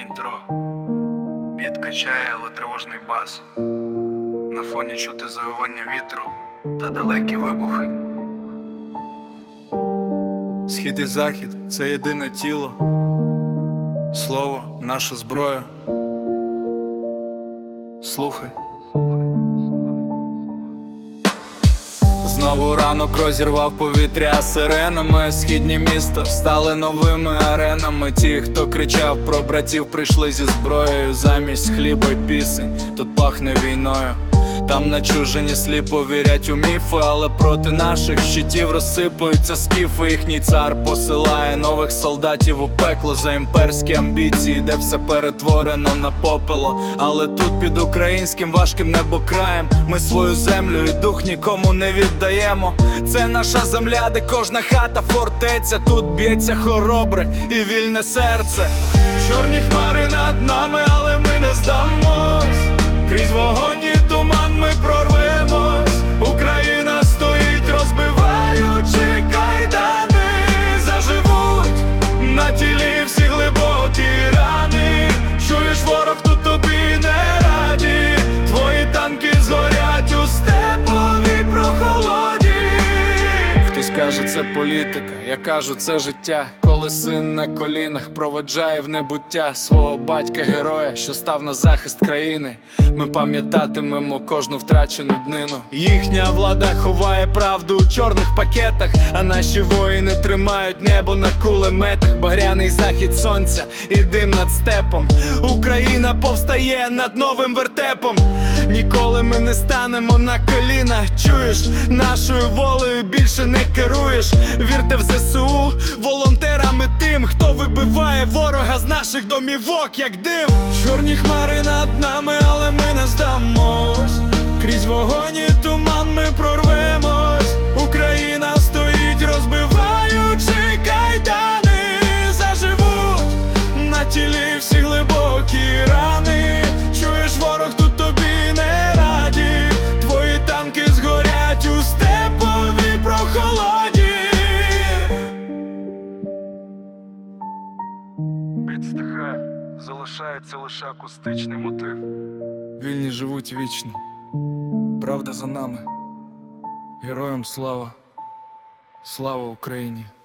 інтро. Біт качає, але тривожний бас. На фоні чути завивання вітру та далекі вибухи. Схід і захід — це єдине тіло. Слово — наша зброя. Слухай. Знову ранок розірвав повітря сиренами. Східні міста стали новими аренами. Ті, хто кричав про братів, прийшли зі зброєю. Замість хліба й пісень тут пахне війною. Там начужені сліпо вірять у міфи, але проти наших щитів розсипаються скіфи. Їхній цар посилає нових солдатів у пекло за імперські амбіції, де все перетворено на попело. Але тут під українським важким небокраєм ми свою землю і дух нікому не віддаємо. Це наша земля, де кожна хата фортеця. Тут б'ється хоробре і вільне серце. Чорні хмари над нами, але ми не здамось. Крізь вогонь і туман ми прорвемось. Україна стоїть, розбиваючи кайдани. Заживуть на тілі всі глибокі рани. Чуєш, ворог тут тобі не раді. Твої танки згорять у степовій прохолоді. Хтось каже, це політика, я кажу, це життя. Коли син на колінах проведжає в небуття свого батька-героя, що став на захист країни, ми пам'ятатимемо кожну втрачену днину. Їхня влада ховає правду у чорних пакетах, а наші воїни тримають небо на кулеметах. Багряний захід сонця і дим над степом. Україна повстає над новим вертепом. Ніколи ми не станемо на коліна. Чуєш, нашою волею більше не керуєш. Вірте в ЗСУ, волонтерами тим, хто вибиває ворога з наших домівок, як дим. Чорні хмари над нами, але ми не здамось. Крізь вогонь і туман ми прорвемось. Україна стоїть, розбиваючи кайдани. Заживуть на тілі всі глибокі рани. Чуєш, ворог тут тобі не раді. Твої танки згорять у степовій прохолоді. Біт стихає, залишається лише акустичний мотив. Вільні живуть вічно, правда за нами. Героям слава, слава Україні.